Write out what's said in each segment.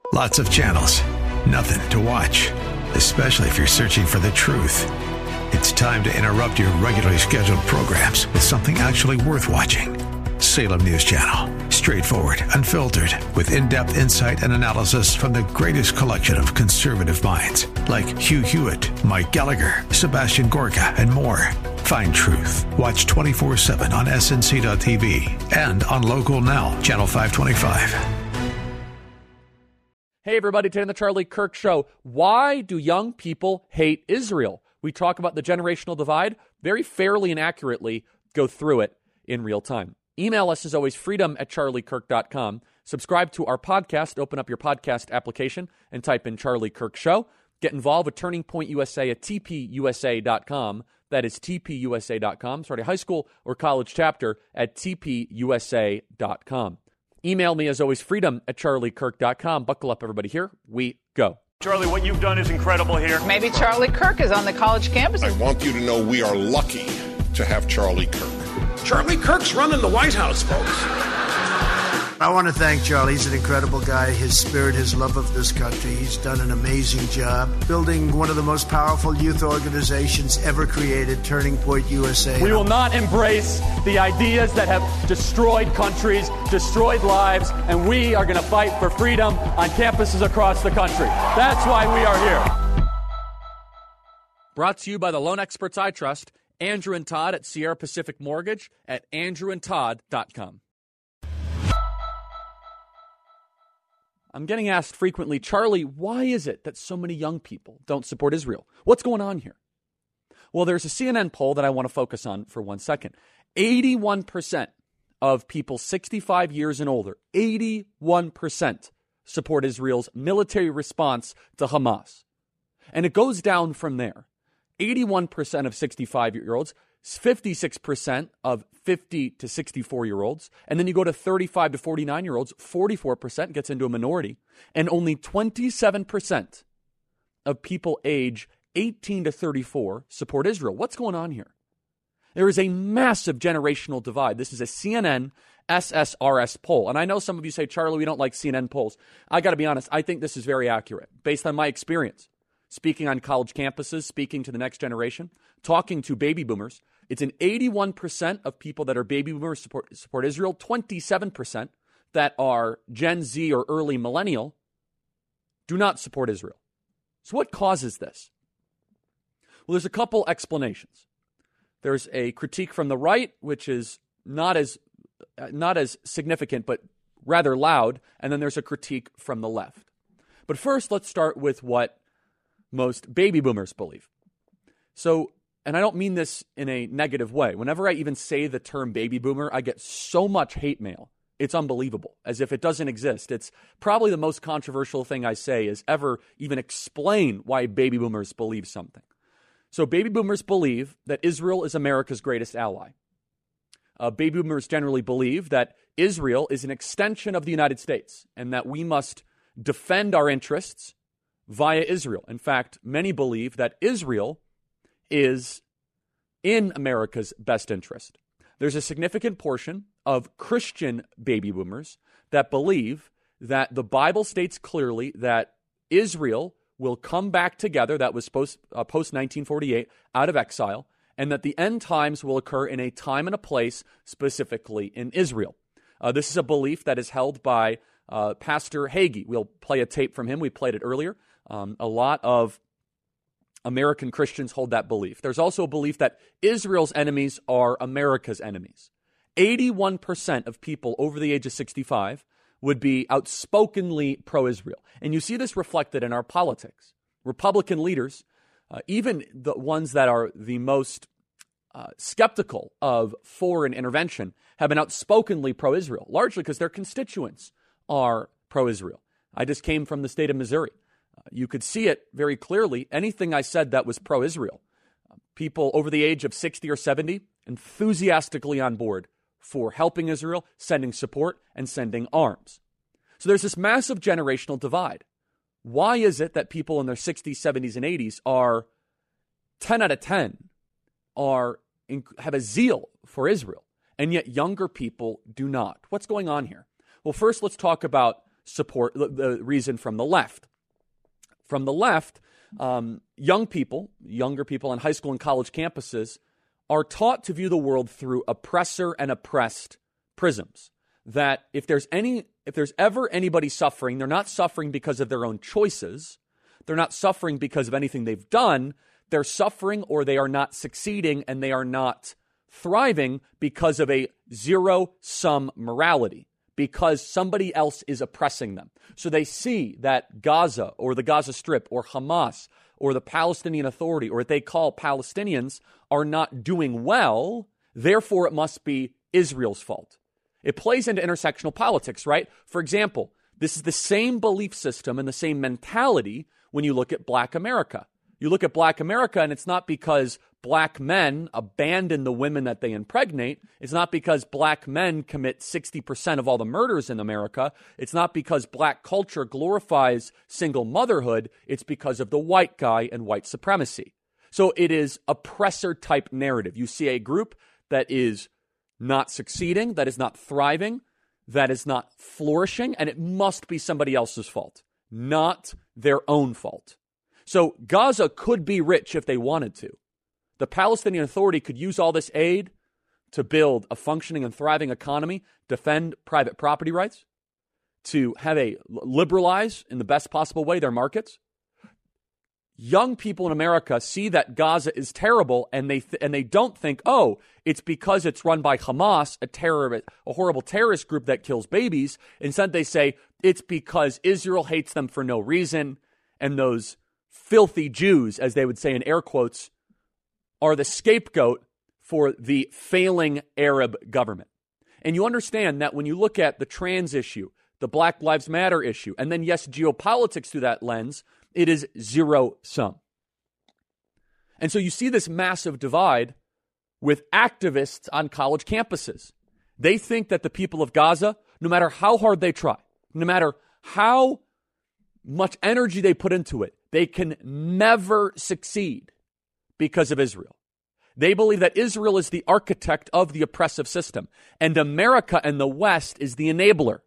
Lots of channels, nothing to watch, especially if you're searching for the truth. It's time to interrupt your regularly scheduled programs with something actually worth watching. Salem News Channel. Straightforward, unfiltered, with in-depth insight and analysis from the greatest collection of conservative minds like Hugh Hewitt, Mike Gallagher, Sebastian Gorka, and more. Find truth. Watch 24/7 on snc.tv and on Local Now, Channel 525. Hey everybody, today on the Charlie Kirk Show. Why do young people hate Israel? We talk about the generational divide, very fairly and accurately go through it in real time. Email us as always, freedom@charliekirk.com. Subscribe to our podcast, open up your podcast application and type in Charlie Kirk Show. Get involved with Turning Point USA at tpusa.com. That is tpusa.com. Start a high school or college chapter at tpusa.com. Email me, as always, freedom@charliekirk.com. Buckle up, everybody. Here we go. Charlie, what you've done is incredible here. Maybe Charlie Kirk is on the college campus. I want you to know we are lucky to have Charlie Kirk. Charlie Kirk's running the White House, folks. I want to thank Charlie. He's an incredible guy. His spirit, his love of this country. He's done an amazing job building one of the most powerful youth organizations ever created, Turning Point USA. We will not embrace the ideas that have destroyed countries, destroyed lives, and we are going to fight for freedom on campuses across the country. That's why we are here. Brought to you by the loan experts I trust, Andrew and Todd at Sierra Pacific Mortgage at andrewandtodd.com. I'm getting asked frequently, Charlie, why is it that so many young people don't support Israel? What's going on here? Well, there's a CNN poll that I want to focus on for 1 second. 81% of people 65 years and older, 81% support Israel's military response to Hamas. And it goes down from there. 81% of 65-year-olds, 56% of 50 to 64-year-olds, and then you go to 35 to 49-year-olds, 44% gets into a minority, and only 27% of people age 18 to 34 support Israel. What's going on here? There is a massive generational divide. This is a CNN SSRS poll, and I know some of you say, Charlie, we don't like CNN polls. I got to be honest, I think this is very accurate, based on my experience. Speaking on college campuses, speaking to the next generation, talking to baby boomers, it's an 81% of people that are baby boomers support Israel, 27% that are Gen Z or early millennial do not support Israel. So what causes this? Well, there's a couple explanations. There's a critique from the right, which is not as significant, but rather loud, and then there's a critique from the left. But first, let's start with what most baby boomers believe. So, and I don't mean this in a negative way. Whenever I even say the term baby boomer, I get so much hate mail. It's unbelievable, as if it doesn't exist. It's probably the most controversial thing I say is ever even explain why baby boomers believe something. So baby boomers believe that Israel is America's greatest ally. Baby boomers generally believe that Israel is an extension of the United States and that we must defend our interests via Israel. In fact, many believe that Israel is in America's best interest. There's a significant portion of Christian baby boomers that believe that the Bible states clearly that Israel will come back together, that was post-1948, out of exile, and that the end times will occur in a time and a place, specifically in Israel. This is a belief that is held by Pastor Hagee. We'll play a tape from him. We played it earlier. A lot of American Christians hold that belief. There's also a belief that Israel's enemies are America's enemies. 81% of people over the age of 65 would be outspokenly pro-Israel. And you see this reflected in our politics. Republican leaders, even the ones that are the most skeptical of foreign intervention, have been outspokenly pro-Israel, largely because their constituents are pro-Israel. I just came from the state of Missouri. You could see it very clearly. Anything I said that was pro-Israel, people over the age of 60 or 70 enthusiastically on board for helping Israel, sending support, and sending arms. So there's this massive generational divide. Why is it that people in their 60s, 70s, and 80s are 10 out of 10 have a zeal for Israel, and yet younger people do not? What's going on here? Well, first, let's talk about support the reason from the left. From the left, younger people on high school and college campuses are taught to view the world through oppressor and oppressed prisms. That if there's ever anybody suffering, they're not suffering because of their own choices. They're not suffering because of anything they've done. They're suffering, or they are not succeeding, and they are not thriving because of a zero-sum morality, because somebody else is oppressing them. So they see that Gaza or the Gaza Strip or Hamas or the Palestinian Authority or what they call Palestinians are not doing well, therefore it must be Israel's fault. It plays into intersectional politics, right? For example, this is the same belief system and the same mentality when you look at Black America. You look at Black America, and it's not because Black men abandon the women that they impregnate. It's not because Black men commit 60% of all the murders in America. It's not because Black culture glorifies single motherhood. It's because of the white guy and white supremacy. So it is oppressor-type narrative. You see a group that is not succeeding, that is not thriving, that is not flourishing, and it must be somebody else's fault, not their own fault. So Gaza could be rich if they wanted to. The Palestinian Authority could use all this aid to build a functioning and thriving economy, defend private property rights, to liberalize in the best possible way their markets. Young people in America see that Gaza is terrible, and they don't think, oh, it's because it's run by Hamas, a horrible terrorist group that kills babies. Instead, they say it's because Israel hates them for no reason, and those filthy Jews, as they would say in air quotes, are the scapegoat for the failing Arab government. And you understand that when you look at the trans issue, the Black Lives Matter issue, and then, yes, geopolitics through that lens, it is zero sum. And so you see this massive divide with activists on college campuses. They think that the people of Gaza, no matter how hard they try, no matter how much energy they put into it, they can never succeed because of Israel. They believe that Israel is the architect of the oppressive system, and America and the West is the enabler.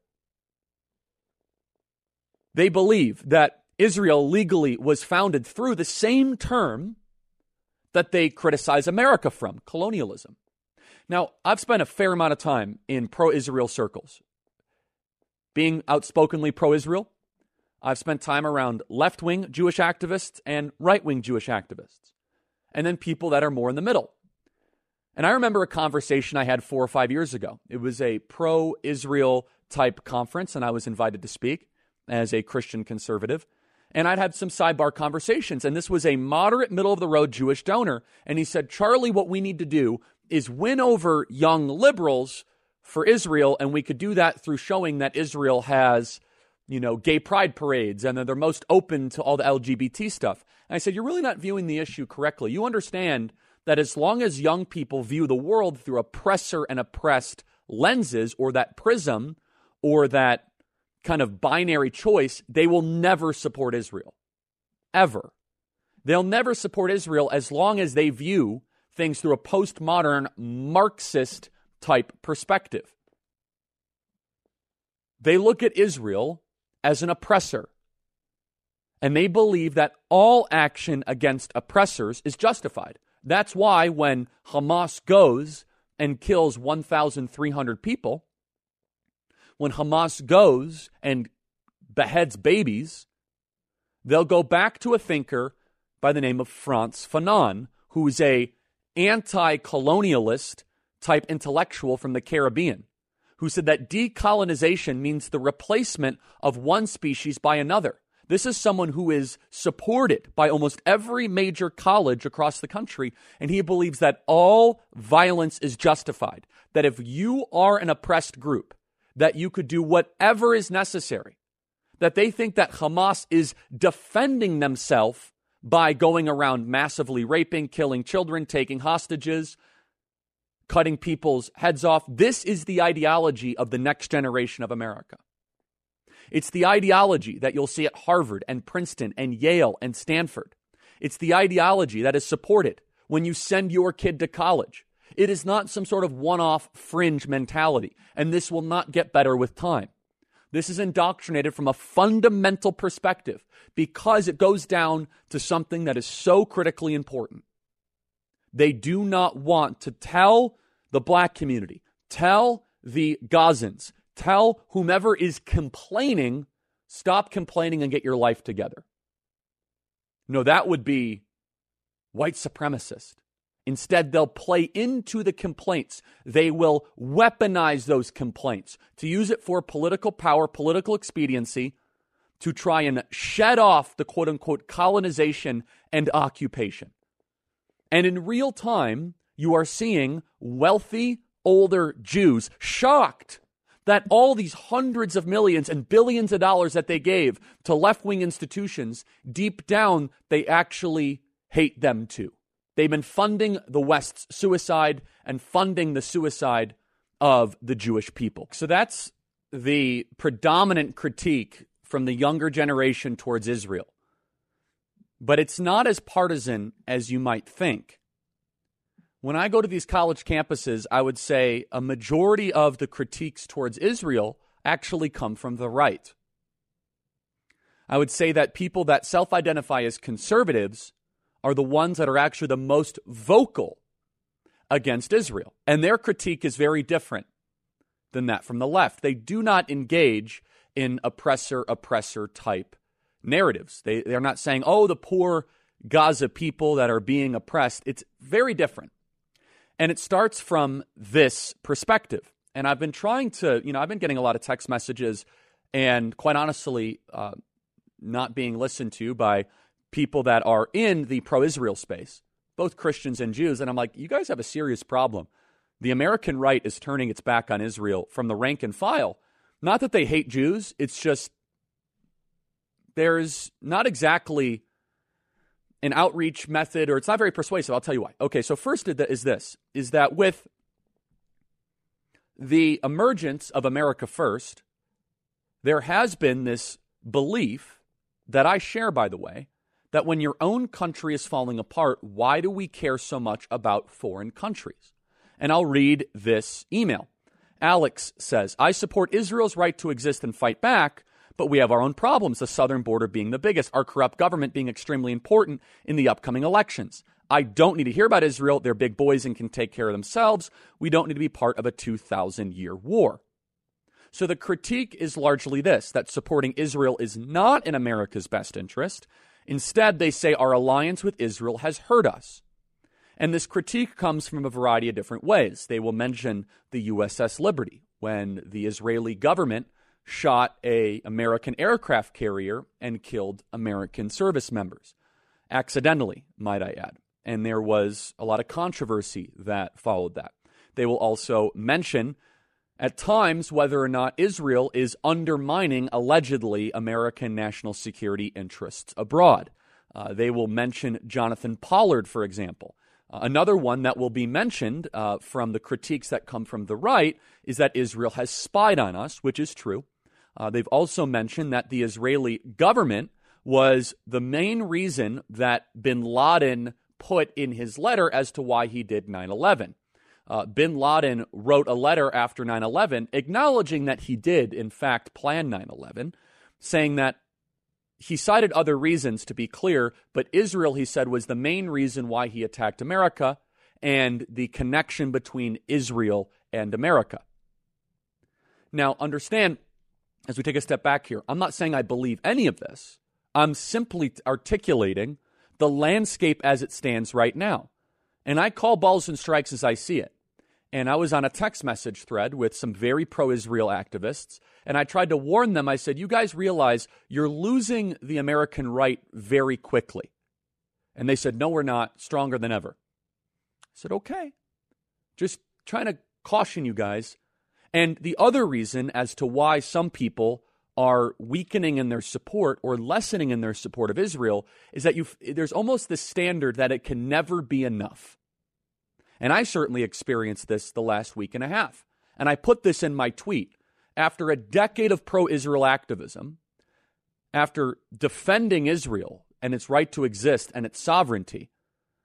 They believe that Israel legally was founded through the same term that they criticize America from, colonialism. Now, I've spent a fair amount of time in pro-Israel circles. Being outspokenly pro-Israel, I've spent time around left-wing Jewish activists and right-wing Jewish activists, and then people that are more in the middle. And I remember a conversation I had 4 or 5 years ago. It was a pro-Israel type conference, and I was invited to speak as a Christian conservative. And I'd had some sidebar conversations, and this was a moderate, middle-of-the-road Jewish donor. And he said, Charlie, what we need to do is win over young liberals for Israel, and we could do that through showing that Israel has, gay pride parades, and that they're most open to all the LGBT stuff. And I said, you're really not viewing the issue correctly. You understand that as long as young people view the world through oppressor and oppressed lenses, or that prism, or that kind of binary choice, they will never support Israel. Ever. They'll never support Israel as long as they view things through a postmodern Marxist type perspective. They look at Israel as an oppressor, and they believe that all action against oppressors is justified. That's why when Hamas goes and kills 1,300 people, when Hamas goes and beheads babies, they'll go back to a thinker by the name of Frantz Fanon, who is a anti-colonialist type intellectual from the Caribbean, who said that decolonization means the replacement of one species by another. This is someone who is supported by almost every major college across the country, and he believes that all violence is justified, that if you are an oppressed group, that you could do whatever is necessary, that they think that Hamas is defending themselves by going around massively raping, killing children, taking hostages, cutting people's heads off. This is the ideology of the next generation of America. It's the ideology that you'll see at Harvard and Princeton and Yale and Stanford. It's the ideology that is supported when you send your kid to college. It is not some sort of one-off fringe mentality, and this will not get better with time. This is indoctrinated from a fundamental perspective because it goes down to something that is so critically important. They do not want to tell the black community, tell the Gazans, tell whomever is complaining, stop complaining and get your life together. No, that would be white supremacist. Instead, they'll play into the complaints. They will weaponize those complaints to use it for political power, political expediency, to try and shed off the quote-unquote colonization and occupation. And in real time, you are seeing wealthy, older Jews shocked that all these hundreds of millions and billions of dollars that they gave to left-wing institutions, deep down, they actually hate them too. They've been funding the West's suicide and funding the suicide of the Jewish people. So that's the predominant critique from the younger generation towards Israel. But it's not as partisan as you might think. When I go to these college campuses, I would say a majority of the critiques towards Israel actually come from the right. I would say that people that self-identify as conservatives are the ones that are actually the most vocal against Israel. And their critique is very different than that from the left. They do not engage in oppressor type narratives. They're not saying, oh, the poor Gaza people that are being oppressed. It's very different. And it starts from this perspective. And I've been trying to, I've been getting a lot of text messages and quite honestly, not being listened to by people that are in the pro-Israel space, both Christians and Jews. And I'm like, you guys have a serious problem. The American right is turning its back on Israel from the rank and file. Not that they hate Jews. It's just there's not exactly an outreach method, or it's not very persuasive. I'll tell you why. Okay, so first is that with the emergence of America First, there has been this belief that I share, by the way, that when your own country is falling apart, why do we care so much about foreign countries? And I'll read this email. Alex says, I support Israel's right to exist and fight back, but we have our own problems, the southern border being the biggest, our corrupt government being extremely important in the upcoming elections. I don't need to hear about Israel. They're big boys and can take care of themselves. We don't need to be part of a 2,000-year war. So the critique is largely this, that supporting Israel is not in America's best interest. Instead, they say our alliance with Israel has hurt us. And this critique comes from a variety of different ways. They will mention the USS Liberty, when the Israeli government shot an American aircraft carrier and killed American service members. Accidentally, might I add. And there was a lot of controversy that followed that. They will also mention at times whether or not Israel is undermining, allegedly, American national security interests abroad. They will mention Jonathan Pollard, for example. Another one that will be mentioned from the critiques that come from the right is that Israel has spied on us, which is true. They've also mentioned that the Israeli government was the main reason that bin Laden put in his letter as to why he did 9/11. Bin Laden wrote a letter after 9/11 acknowledging that he did, in fact, plan 9/11, saying that he cited other reasons, to be clear, but Israel, he said, was the main reason why he attacked America and the connection between Israel and America. Now, understand, as we take a step back here, I'm not saying I believe any of this. I'm simply articulating the landscape as it stands right now. And I call balls and strikes as I see it. And I was on a text message thread with some very pro-Israel activists, and I tried to warn them. I said, you guys realize you're losing the American right very quickly. And they said, no, we're not, stronger than ever. I said, okay. Just trying to caution you guys. And the other reason as to why some people are weakening in their support or lessening in their support of Israel is that there's almost this standard that it can never be enough. And I certainly experienced this the last week and a half. And I put this in my tweet. After a decade of pro-Israel activism, after defending Israel and its right to exist and its sovereignty,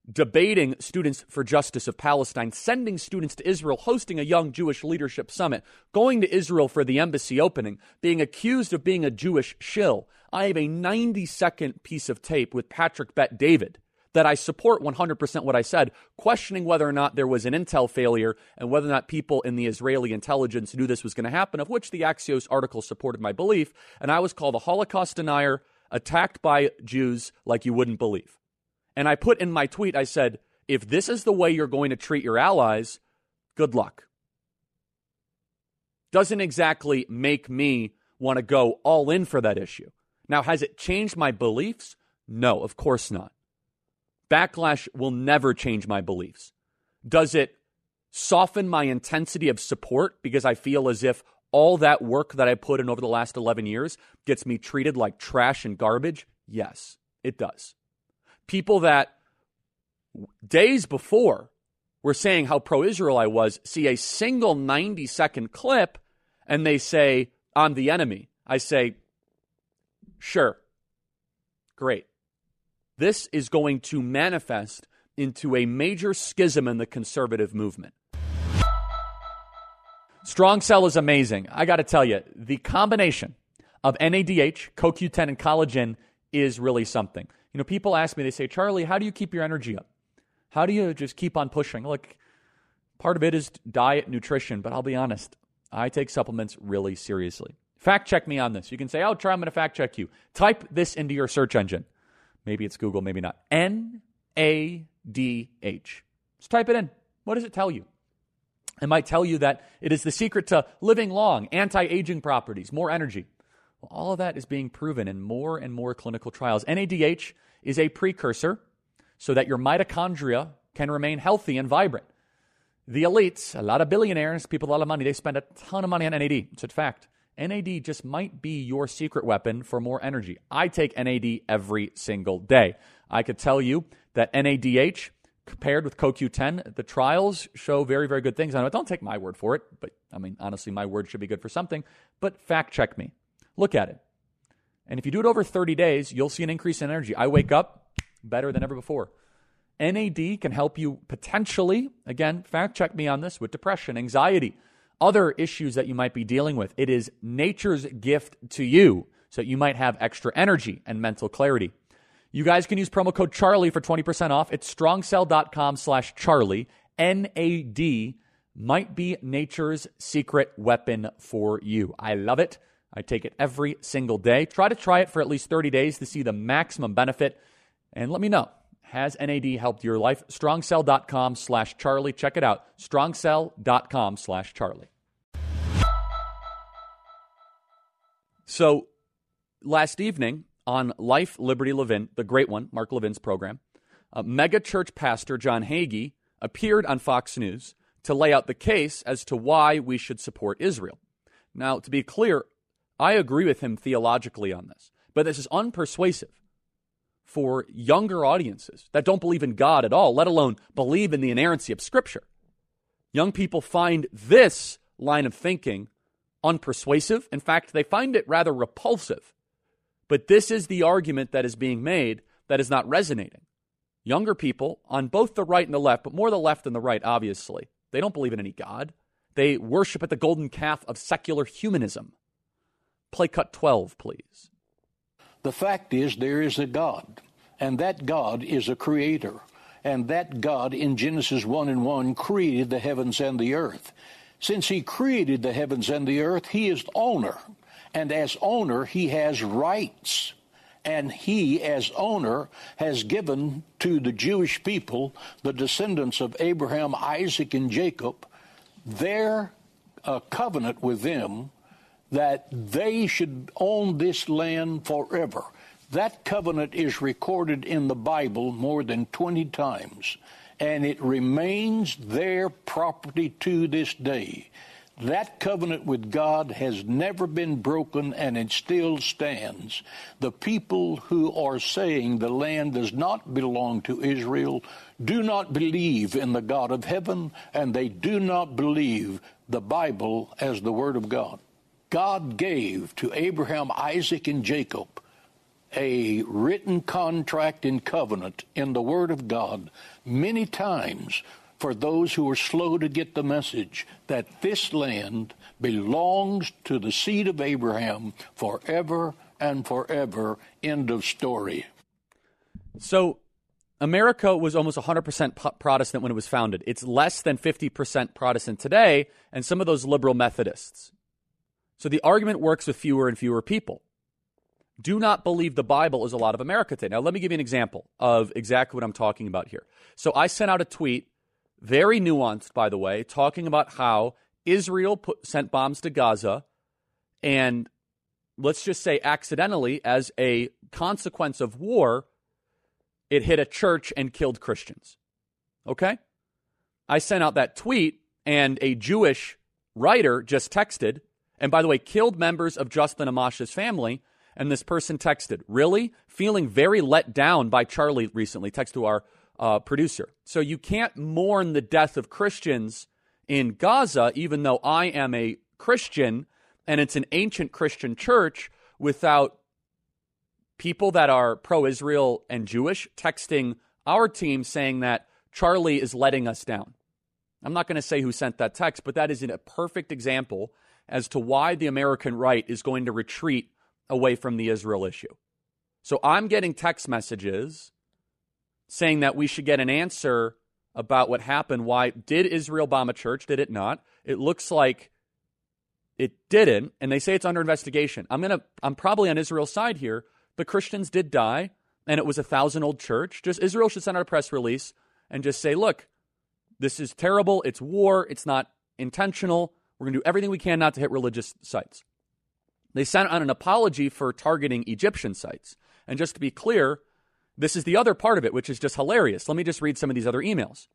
debating Students for Justice of Palestine, sending students to Israel, hosting a young Jewish leadership summit, going to Israel for the embassy opening, being accused of being a Jewish shill. I have a 90-second piece of tape with Patrick Bet-David that I support 100% what I said, questioning whether or not there was an intel failure and whether or not people in the Israeli intelligence knew this was going to happen, of which the Axios article supported my belief, and I was called a Holocaust denier, attacked by Jews like you wouldn't believe. And I put in my tweet, I said, if this is the way you're going to treat your allies, good luck. Doesn't exactly make me want to go all in for that issue. Now, has it changed my beliefs? No, of course not. Backlash will never change my beliefs. Does it soften my intensity of support because I feel as if all that work that I put in over the last 11 years gets me treated like trash and garbage? Yes, it does. People that days before were saying how pro-Israel I was see a single 90-second clip and they say, I'm the enemy. I say, sure, great. This is going to manifest into a major schism in the conservative movement. Strong Cell is amazing. I got to tell you, the combination of NADH, CoQ10, and collagen is really something. You know, people ask me, they say, Charlie, how do you keep your energy up? How do you just keep on pushing? Look, part of it is diet, nutrition, but I'll be honest, I take supplements really seriously. Fact check me on this. You can say, oh, Troy, I'm going to fact check you. Type this into your search engine. Maybe it's Google, maybe not. NADH. Just type it in. What does it tell you? It might tell you that it is the secret to living long, anti-aging properties, more energy. Well, all of that is being proven in more and more clinical trials. NADH is a precursor so that your mitochondria can remain healthy and vibrant. The elites, a lot of billionaires, people with a lot of money, they spend a ton of money on NAD. It's a fact. NAD just might be your secret weapon for more energy. I take NAD every single day. I could tell you that NADH compared with CoQ10, the trials show very, very good things. I know, don't take my word for it, but I mean, honestly, my word should be good for something. But fact check me. Look at it. And if you do it over 30 days, you'll see an increase in energy. I wake up better than ever before. NAD can help you potentially, again, fact check me on this, with depression, anxiety, other issues that you might be dealing with. It is nature's gift to you so that you might have extra energy and mental clarity. You guys can use promo code Charlie for 20% off. It's strongcell.com/Charlie. NAD might be nature's secret weapon for you. I love it. I take it every single day. Try it for at least 30 days to see the maximum benefit. And let me know, has NAD helped your life? strongcell.com/Charlie. Check it out. strongcell.com/Charlie. So last evening on Life, Liberty, Levin, the great one, Mark Levin's program, mega church pastor John Hagee appeared on Fox News to lay out the case as to why we should support Israel. Now, to be clear, I agree with him theologically on this, but this is unpersuasive for younger audiences that don't believe in God at all, let alone believe in the inerrancy of Scripture. Young people find this line of thinking unpersuasive. In fact, they find it rather repulsive. But this is the argument that is being made that is not resonating. Younger people on both the right and the left, but more the left than the right, obviously, they don't believe in any God. They worship at the golden calf of secular humanism. Play cut 12, please. The fact is there is a God, and that God is a creator, and that God in Genesis 1:1 created the heavens and the earth. Since he created the heavens and the earth, he is owner, and as owner, he has rights, and he, as owner, has given to the Jewish people, the descendants of Abraham, Isaac, and Jacob, their covenant with them, that they should own this land forever. That covenant is recorded in the Bible more than 20 times, and it remains their property to this day. That covenant with God has never been broken, and it still stands. The people who are saying the land does not belong to Israel do not believe in the God of heaven, and they do not believe the Bible as the Word of God. God gave to Abraham, Isaac, and Jacob a written contract and covenant in the Word of God many times for those who are slow to get the message that this land belongs to the seed of Abraham forever and forever. End of story. So America was almost 100% Protestant when it was founded. It's less than 50% Protestant today, and some of those liberal Methodists. So the argument works with fewer and fewer people. Do not believe the Bible is a lot of America today. Now, let me give you an example of exactly what I'm talking about here. So I sent out a tweet, very nuanced, by the way, talking about how Israel sent bombs to Gaza, and let's just say accidentally, as a consequence of war, it hit a church and killed Christians. Okay? I sent out that tweet, and a Jewish writer just texted, and by the way, killed members of Justin Amash's family. And this person texted, really? Feeling very let down by Charlie recently, text to our producer. So you can't mourn the death of Christians in Gaza, even though I am a Christian, and it's an ancient Christian church, without people that are pro-Israel and Jewish texting our team saying that Charlie is letting us down. I'm not going to say who sent that text, but that is a perfect example as to why the American right is going to retreat away from the Israel issue. So I'm getting text messages saying that we should get an answer about what happened. Why did Israel bomb a church? Did it not? It looks like it didn't, and they say it's under investigation. I'm probably on Israel's side here. The Christians did die, and it was a 1,000-old church. Just Israel should send out a press release and just say, look, this is terrible. It's war. It's not intentional. We're going to do everything we can not to hit religious sites. They sent out an apology for targeting Egyptian sites. And just to be clear, this is the other part of it, which is just hilarious. Let me just read some of these other emails.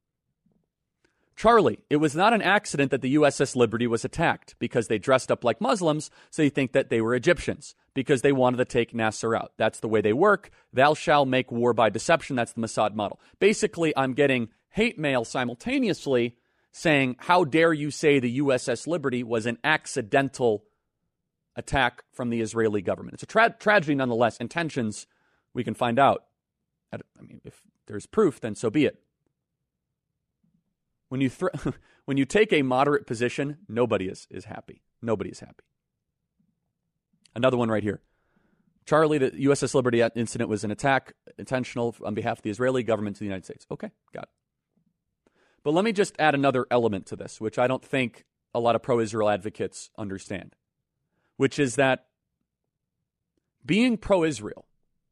Charlie, it was not an accident that the USS Liberty was attacked because they dressed up like Muslims, so you think that they were Egyptians because they wanted to take Nasser out. That's the way they work. Thou shalt make war by deception. That's the Mossad model. Basically, I'm getting hate mail simultaneously saying, how dare you say the USS Liberty was an accidental attack from the Israeli government. It's a tragedy nonetheless. Intentions, we can find out. I mean, if there's proof, then so be it. When you take a moderate position, nobody is happy. Nobody is happy. Another one right here. Charlie, the USS Liberty incident was an attack intentional on behalf of the Israeli government to the United States. Okay, got it. But let me just add another element to this, which I don't think a lot of pro-Israel advocates understand, which is that being pro-Israel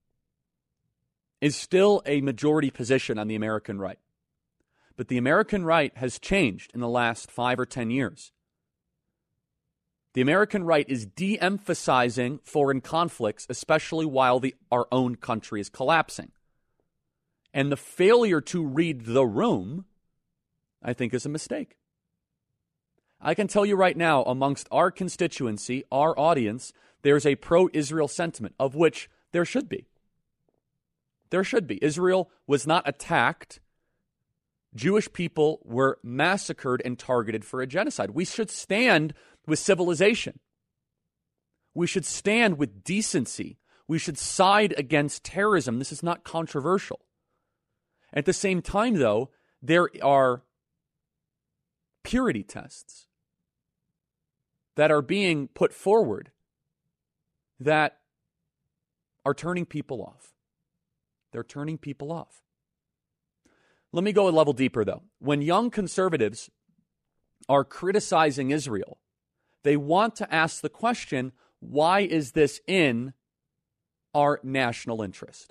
is still a majority position on the American right. But the American right has changed in the last 5 or 10 years. The American right is de-emphasizing foreign conflicts, especially while our own country is collapsing. And the failure to read the room, I think, is a mistake. I can tell you right now, amongst our constituency, our audience, there's a pro-Israel sentiment, of which there should be. There should be. Israel was not attacked. Jewish people were massacred and targeted for a genocide. We should stand with civilization. We should stand with decency. We should side against terrorism. This is not controversial. At the same time, though, there are purity tests that are being put forward that are turning people off. They're turning people off. Let me go a level deeper, though. When young conservatives are criticizing Israel, they want to ask the question, why is this in our national interest?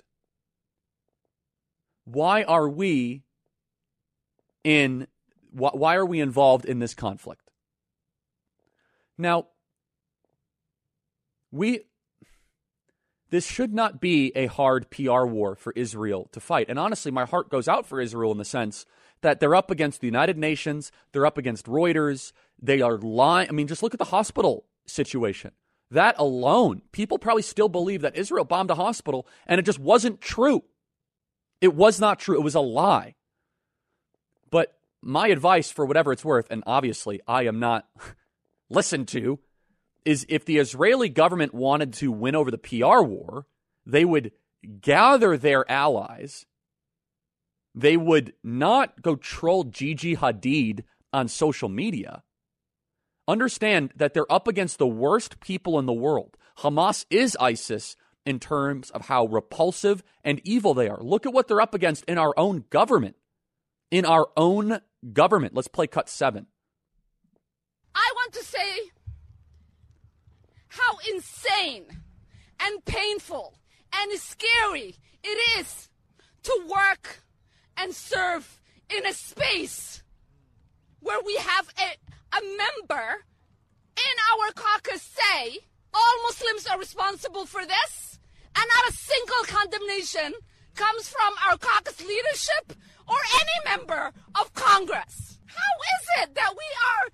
Why are we involved in this conflict? Now, this should not be a hard PR war for Israel to fight. And honestly, my heart goes out for Israel in the sense that they're up against the United Nations, they're up against Reuters, they are lying. I mean, just look at the hospital situation. That alone, people probably still believe that Israel bombed a hospital, and it just wasn't true. It was not true. It was a lie. But my advice, for whatever it's worth, and obviously I am not listened to, is if the Israeli government wanted to win over the PR war, they would gather their allies. They would not go troll Gigi Hadid on social media. Understand that they're up against the worst people in the world. Hamas is ISIS in terms of how repulsive and evil they are. Look at what they're up against in our own government. In our own government. Let's play cut 7. I want to say how insane and painful and scary it is to work and serve in a space where we have a member in our caucus say all Muslims are responsible for this, and not a single condemnation comes from our caucus leadership or any member of Congress. How is it that we are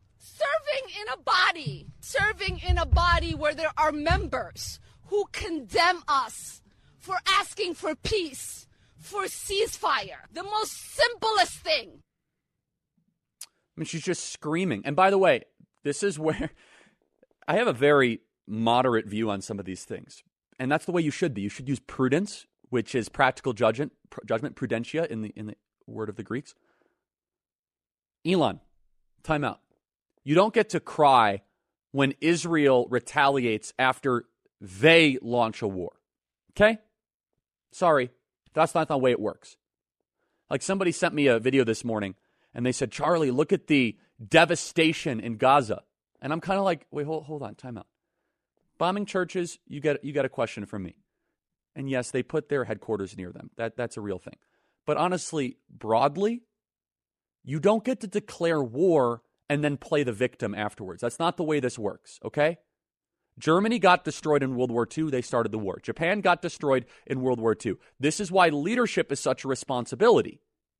serving in a body where there are members who condemn us for asking for peace, for ceasefire, the most simplest thing? I mean, she's just screaming. And by the way, this is where I have a very moderate view on some of these things. And that's the way you should be. You should use prudence, which is practical judgment, prudentia in the word of the Greeks. Elon, time out. You don't get to cry when Israel retaliates after they launch a war. Okay? Sorry. That's not the way it works. Like somebody sent me a video this morning and they said, Charlie, look at the devastation in Gaza. And I'm kind of like, wait, hold on, time out. Bombing churches, you get a question from me. And yes, they put their headquarters near them. That's a real thing. But honestly, broadly, you don't get to declare war and then play the victim afterwards. That's not the way this works, okay? Germany got destroyed in World War II. They started the war. Japan got destroyed in World War II. This is why leadership is such a responsibility.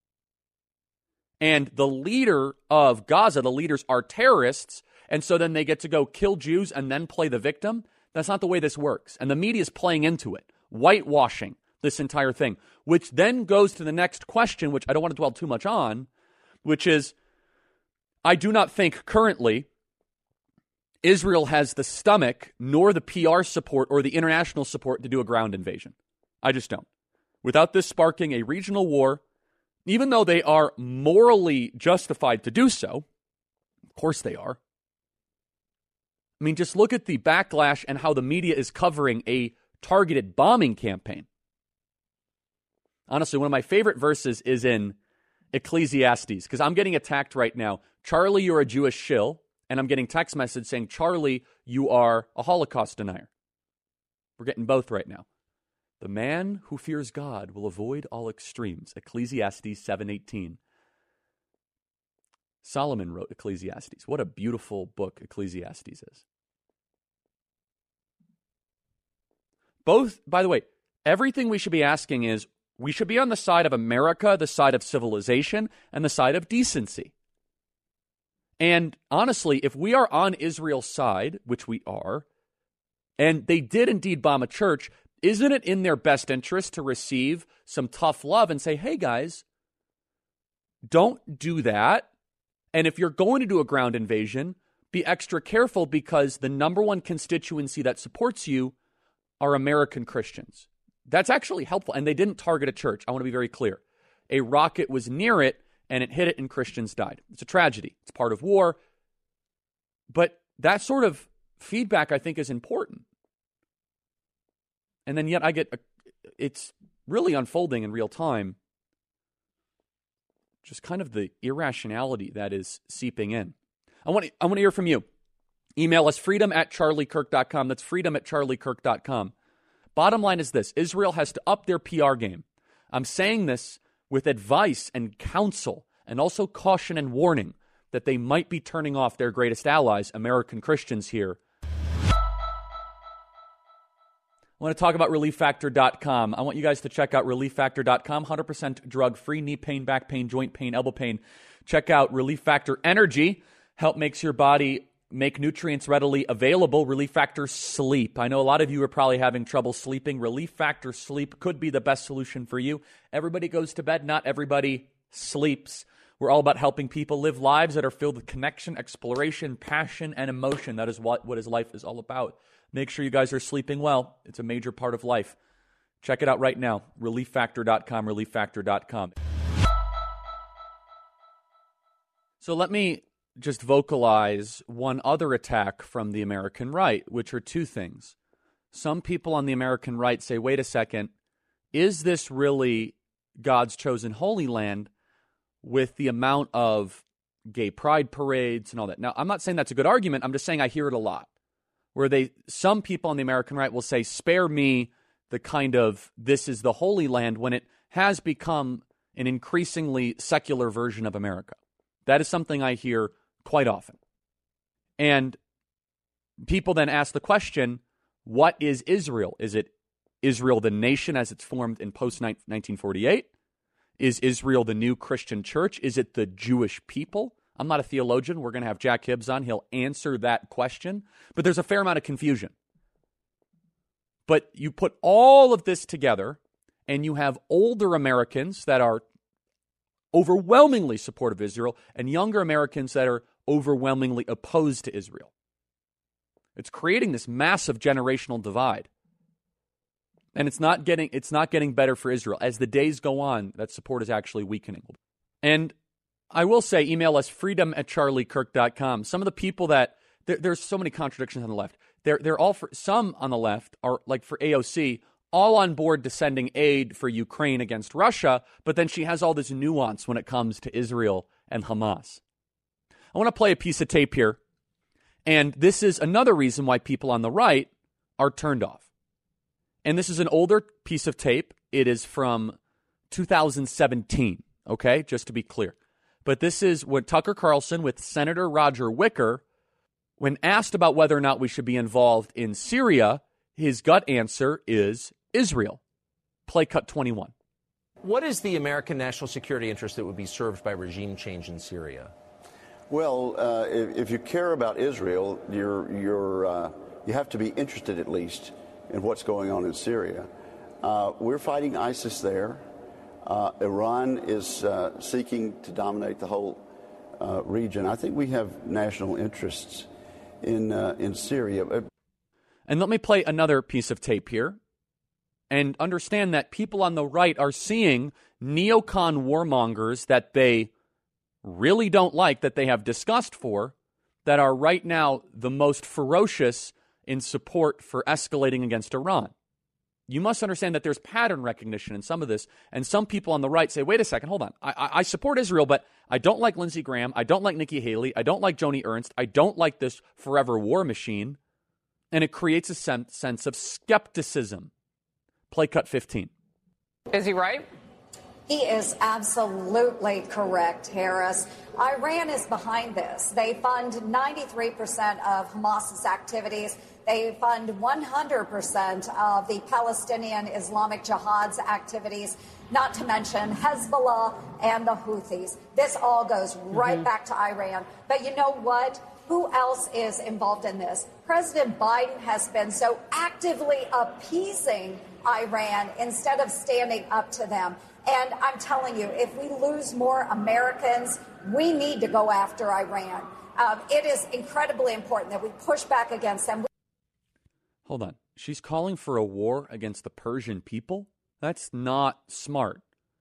And the leader of Gaza, the leaders are terrorists, and so then they get to go kill Jews and then play the victim. That's not the way this works. And the media is playing into it, whitewashing this entire thing, which then goes to the next question, which I don't want to dwell too much on, which is, I do not think currently Israel has the stomach nor the PR support or the international support to do a ground invasion. I just don't. Without this sparking a regional war, even though they are morally justified to do so, of course they are. I mean, just look at the backlash and how the media is covering a targeted bombing campaign. Honestly, one of my favorite verses is in Ecclesiastes, because I'm getting attacked right now. Charlie, you're a Jewish shill, and I'm getting text message saying, Charlie, you are a Holocaust denier. We're getting both right now. The man who fears God will avoid all extremes. Ecclesiastes 7:18. Solomon wrote Ecclesiastes. What a beautiful book Ecclesiastes is. Both, by the way, everything we should be asking is, we should be on the side of America, the side of civilization, and the side of decency. And honestly, if we are on Israel's side, which we are, and they did indeed bomb a church, isn't it in their best interest to receive some tough love and say, hey guys, don't do that. And if you're going to do a ground invasion, be extra careful because the number one constituency that supports you are American Christians. That's actually helpful. And they didn't target a church. I want to be very clear. A rocket was near it and it hit it and Christians died. It's a tragedy. It's part of war. But that sort of feedback, I think, is important. And then yet it's really unfolding in real time. Just kind of the irrationality that is seeping in. I want to hear from you. Email us freedom@charliekirk.com. That's freedom@charliekirk.com. Bottom line is this. Israel has to up their PR game. I'm saying this with advice and counsel and also caution and warning that they might be turning off their greatest allies, American Christians here. I want to talk about ReliefFactor.com. I want you guys to check out ReliefFactor.com. 100% drug-free, knee pain, back pain, joint pain, elbow pain. Check out Relief Factor Energy. Help makes your body make nutrients readily available. Relief Factor Sleep. I know a lot of you are probably having trouble sleeping. Relief Factor Sleep could be the best solution for you. Everybody goes to bed. Not everybody sleeps. We're all about helping people live lives that are filled with connection, exploration, passion, and emotion. That is what his life is all about. Make sure you guys are sleeping well. It's a major part of life. Check it out right now. ReliefFactor.com, ReliefFactor.com. So let me just vocalize one other attack from the American right, which are two things. Some people on the American right say, wait a second, is this really God's chosen holy land with the amount of gay pride parades and all that? Now, I'm not saying that's a good argument. I'm just saying I hear it a lot, where some people on the American right will say, spare me the kind of this is the holy land, when it has become an increasingly secular version of America. That is something I hear quite often. And people then ask the question, what is Israel? Is it Israel the nation as it's formed in post-1948? Is Israel the new Christian church? Is it the Jewish people? I'm not a theologian. We're going to have Jack Hibbs on. He'll answer that question. But there's a fair amount of confusion. But you put all of this together, and you have older Americans that are overwhelmingly supportive of Israel and younger Americans that are overwhelmingly opposed to Israel. It's creating this massive generational divide. And it's not getting better for Israel. As the days go on, that support is actually weakening. And I will say, email us, freedom@charliekirk.com. Some of the people that, there's so many contradictions on the left. They're all for, some on the left are, like for AOC, all on board to sending aid for Ukraine against Russia, but then she has all this nuance when it comes to Israel and Hamas. I want to play a piece of tape here, and this is another reason why people on the right are turned off. And this is an older piece of tape. It is from 2017, okay, just to be clear. But this is what Tucker Carlson with Senator Roger Wicker, when asked about whether or not we should be involved in Syria, his gut answer is Israel. Play cut 21. What is the American national security interest that would be served by regime change in Syria? Well, if you care about Israel, you have to be interested at least in what's going on in Syria. We're fighting ISIS there. Iran is seeking to dominate the whole region. I think we have national interests in Syria. And let me play another piece of tape here and understand that people on the right are seeing neocon warmongers that they really don't like, that they have disgust for, that are right now the most ferocious in support for escalating against Iran. You must understand that there's pattern recognition in some of this, and some people on the right say, wait a second, hold on. I support Israel, but I don't like Lindsey Graham. I don't like Nikki Haley. I don't like Joni Ernst. I don't like this forever war machine. And it creates a sense of skepticism. Play cut 15. Is he right? He is absolutely correct, Harris. Iran is behind this. They fund 93% of Hamas's activities. They fund 100% of the Palestinian Islamic Jihad's activities, not to mention Hezbollah and the Houthis. This all goes right back to Iran. But you know what? Who else is involved in this? President Biden has been so actively appeasing Iran instead of standing up to them. And I'm telling you, if we lose more Americans, we need to go after Iran. It is incredibly important that we push back against them. Hold on. She's calling for a war against the Persian people? That's not smart.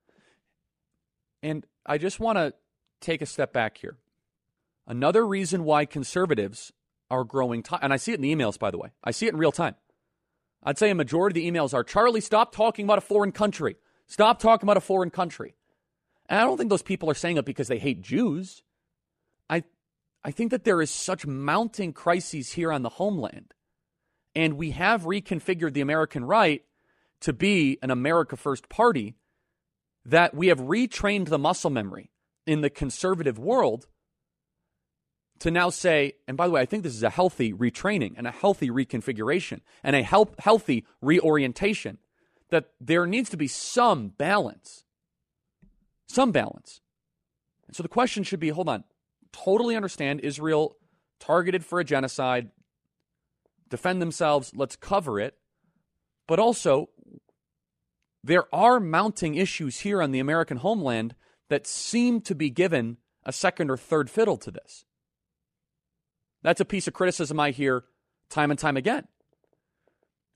And I just want to take a step back here. Another reason why conservatives are growing, and I see it in the emails, by the way. I see it in real time. I'd say a majority of the emails are, Charlie, stop talking about a foreign country. Stop talking about a foreign country. And I don't think those people are saying it because they hate Jews. I think that there is such mounting crises here on the homeland. And we have reconfigured the American right to be an America First party, that we have retrained the muscle memory in the conservative world to now say, and by the way, I think this is a healthy retraining and a healthy reconfiguration and a healthy reorientation, that there needs to be some balance. Some balance. And so the question should be, hold on, totally understand Israel targeted for a genocide, defend themselves, let's cover it. But also, there are mounting issues here on the American homeland that seem to be given a second or third fiddle to this. That's a piece of criticism I hear time and time again.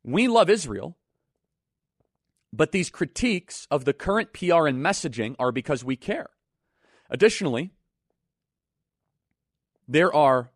We love Israel, but these critiques of the current PR and messaging are because we care. Additionally, there are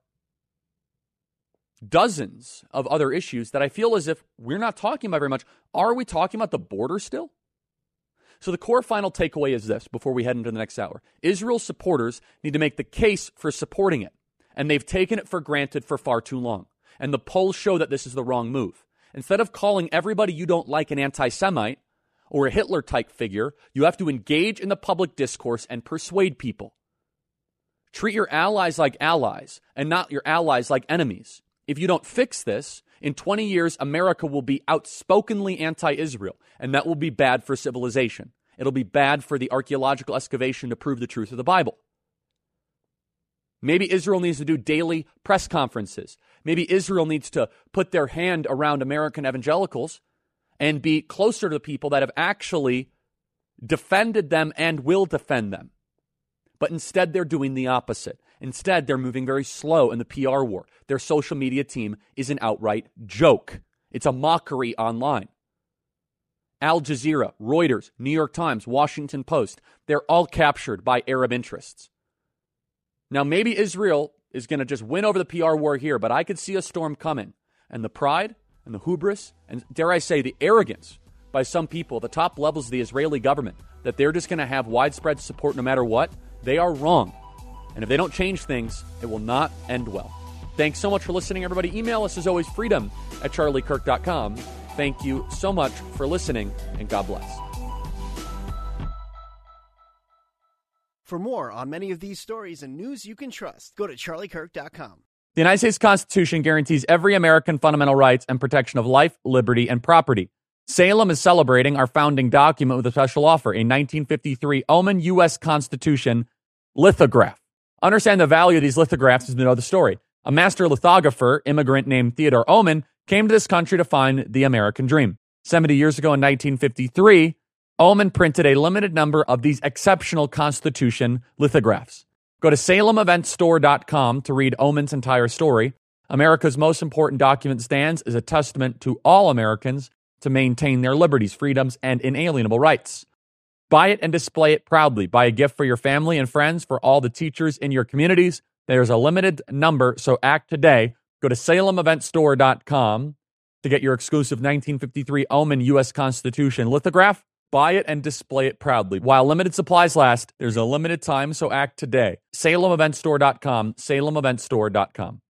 dozens of other issues that I feel as if we're not talking about very much. Are we talking about the border still? So the core final takeaway is this before we head into the next hour. Israel's supporters need to make the case for supporting it, and they've taken it for granted for far too long. And the polls show that this is the wrong move. Instead of calling everybody you don't like an anti-Semite or a Hitler-type figure, you have to engage in the public discourse and persuade people. Treat your allies like allies and not your allies like enemies. If you don't fix this, in 20 years, America will be outspokenly anti-Israel, and that will be bad for civilization. It'll be bad for the archaeological excavation to prove the truth of the Bible. Maybe Israel needs to do daily press conferences. Maybe Israel needs to put their hand around American evangelicals and be closer to the people that have actually defended them and will defend them. But instead, they're doing the opposite. Instead, they're moving very slow in the PR war. Their social media team is an outright joke. It's a mockery online. Al Jazeera, Reuters, New York Times, Washington Post, they're all captured by Arab interests. Now, maybe Israel is going to just win over the PR war here, but I could see a storm coming. And the pride and the hubris and, dare I say, the arrogance by some people, the top levels of the Israeli government, that they're just going to have widespread support no matter what, they are wrong. And if they don't change things, it will not end well. Thanks so much for listening, everybody. Email us, as always, freedom@charliekirk.com. Thank you so much for listening, and God bless. For more on many of these stories and news you can trust, go to charliekirk.com. The United States Constitution guarantees every American fundamental rights and protection of life, liberty, and property. Salem is celebrating our founding document with a special offer, a 1953 Oman U.S. Constitution lithograph. Understand the value of these lithographs is to know the story. A master lithographer, immigrant named Theodore Oman, came to this country to find the American dream. 70 years ago in 1953, Oman printed a limited number of these exceptional Constitution lithographs. Go to SalemEventStore.com to read Oman's entire story. America's most important document stands as a testament to all Americans to maintain their liberties, freedoms, and inalienable rights. Buy it and display it proudly. Buy a gift for your family and friends, for all the teachers in your communities. There's a limited number, so act today. Go to SalemEventStore.com to get your exclusive 1953 Oman U.S. Constitution lithograph. Buy it and display it proudly. While limited supplies last, there's a limited time, so act today. SalemEventStore.com, SalemEventStore.com.